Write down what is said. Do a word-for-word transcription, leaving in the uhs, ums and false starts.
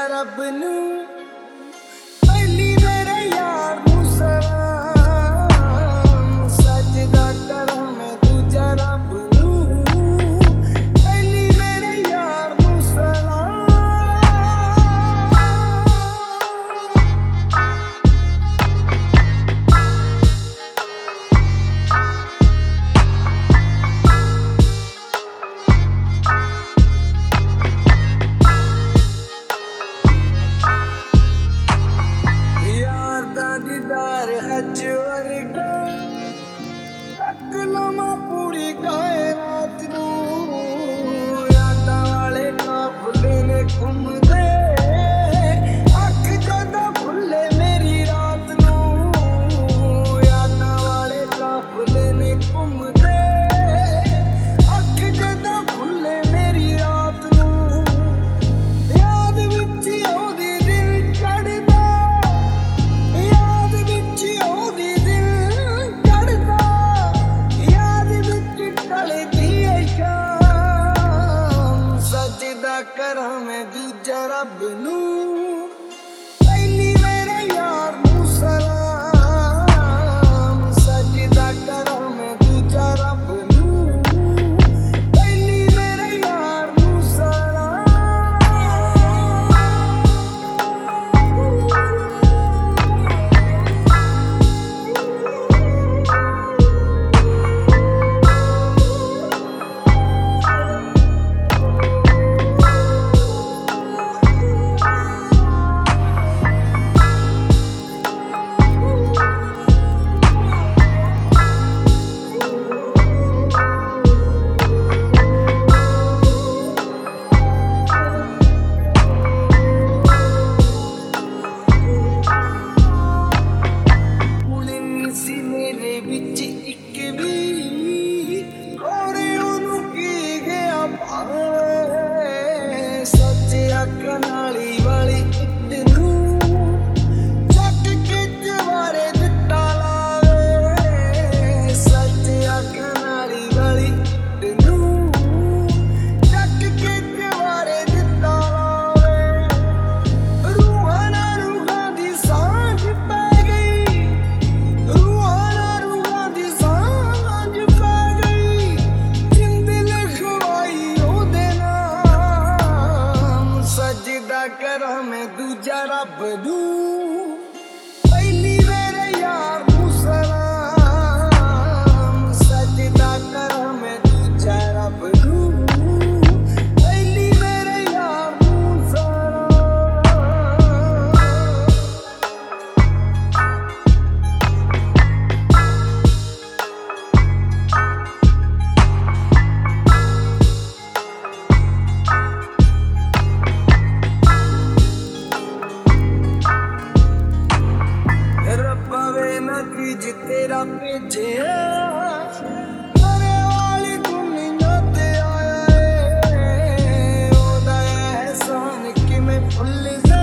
ਰੱਬ ਨੂੰ ਪਹਿਲੀ ਮੇਰੇ ਯਾਰ ਨੂੰ ਸਲਾਮ ਸਜਦਾ ਕਰਾਂ ਮੈਂ ਦੂਜਾ ਰੱਬ ਨੂੰ ਪਹਿਲੀ ਮੇਰੇ ਯਾਰ ਨੂੰ ਸਲਾਮ दीदार हज वर्गा तक लमा पूरी कायनात नू यादां वाले काफले ने घूमदे अख जदा खुले मेरी रात नू यादां वाले काफले ने घूमदे अख जदा खुले मेरी रात नू याद विच ओदी दिल चढ़दा करा मैं दूजा रब नू पहली मेरे यार नू सलाम सजदा करा मैं दूजा रब नू पहली मेरे यार नू कनाली वाली इतनू चक के जवारे दिता लावे सच्चिया कनाली वाली इतनू चक के जवारे दिता लावे रूहां नाल रूहां दी सांझ पै गई रूहां नाल रूहां दी सांझ पै गई जिंद लिखवाई ओदे नाम सजदा करा मैं दूजा रब नू पहली मेरे यार नू सलाम सजदा करा मैं दूजा रब नू पहली मेरे यार नू जी तेरा भेजिया मरे वाली दुनिया ते आया है ओदा एहसान कि मैं भुल जा